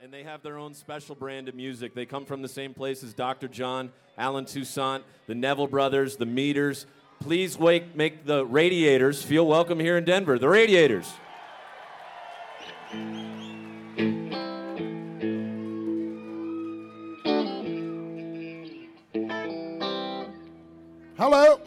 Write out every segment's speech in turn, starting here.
And they have their own special brand of music. They come from the same place as Dr. John, Alan Toussaint, the Neville Brothers, the Meters. Please make the Radiators feel welcome here in Denver. The Radiators. Hello.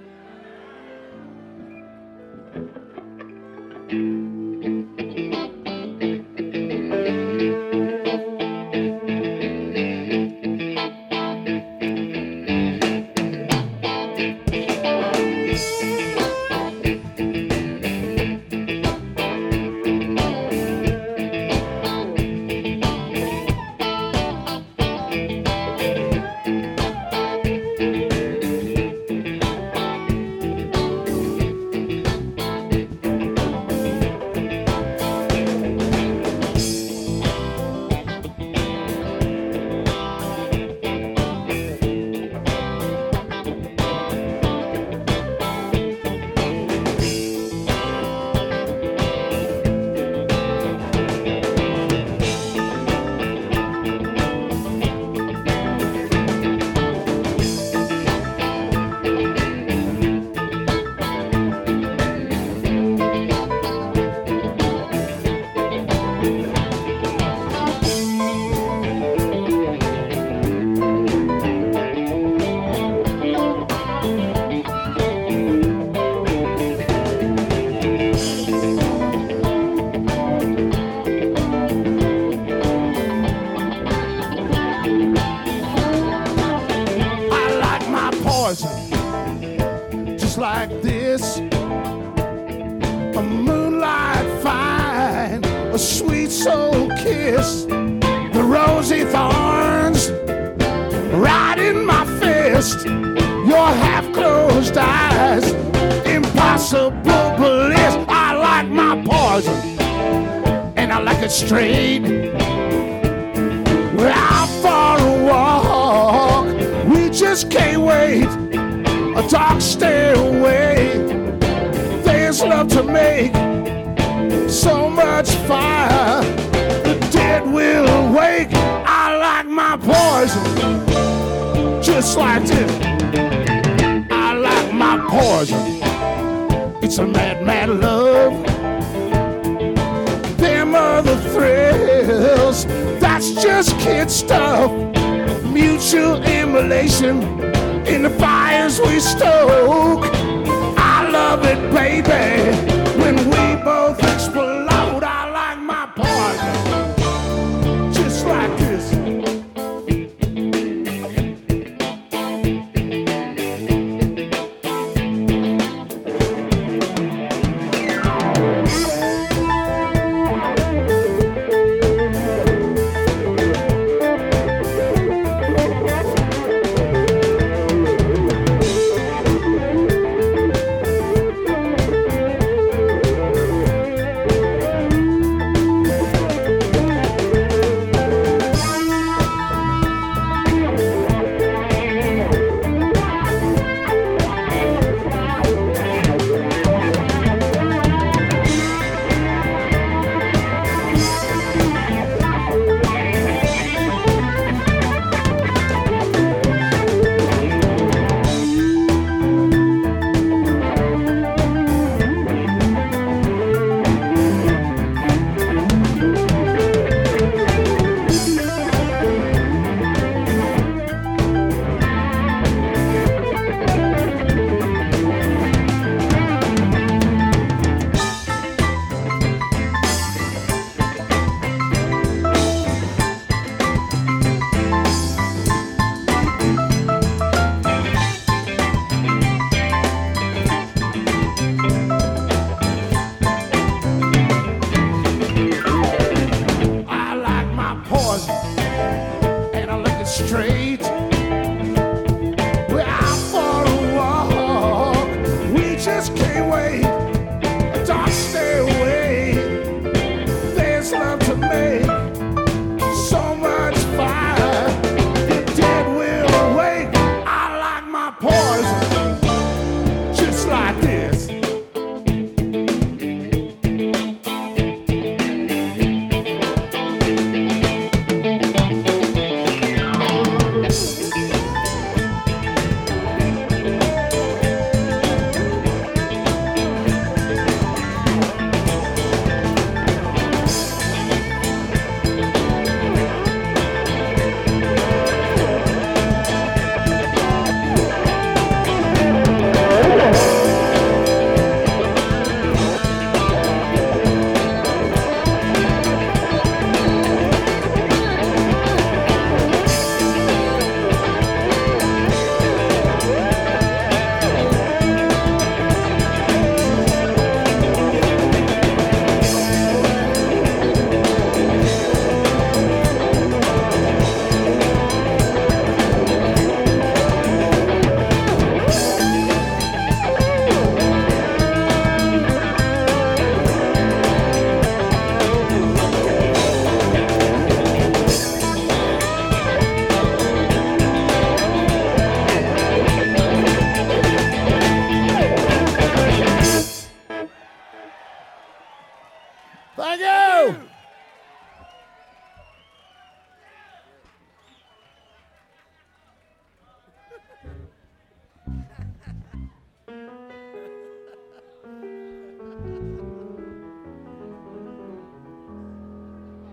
Just like this, a moonlight fine, a sweet soul kiss, the rosy thorns right in my fist, your half-closed eyes, impossible bliss. I like my poison, and I like it straight. We're out for a walk, we just can't wait. A dark stairway, there's love to make, so much fire, the dead will wake. I like my poison, just like this. I like my poison, it's a mad, mad love. Them other thrills, that's just kid stuff. Mutual immolation in the fires we stoke. I love it, baby, when we both explode. I like my poison, just like this.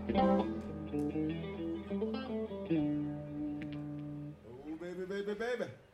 baby, baby, baby.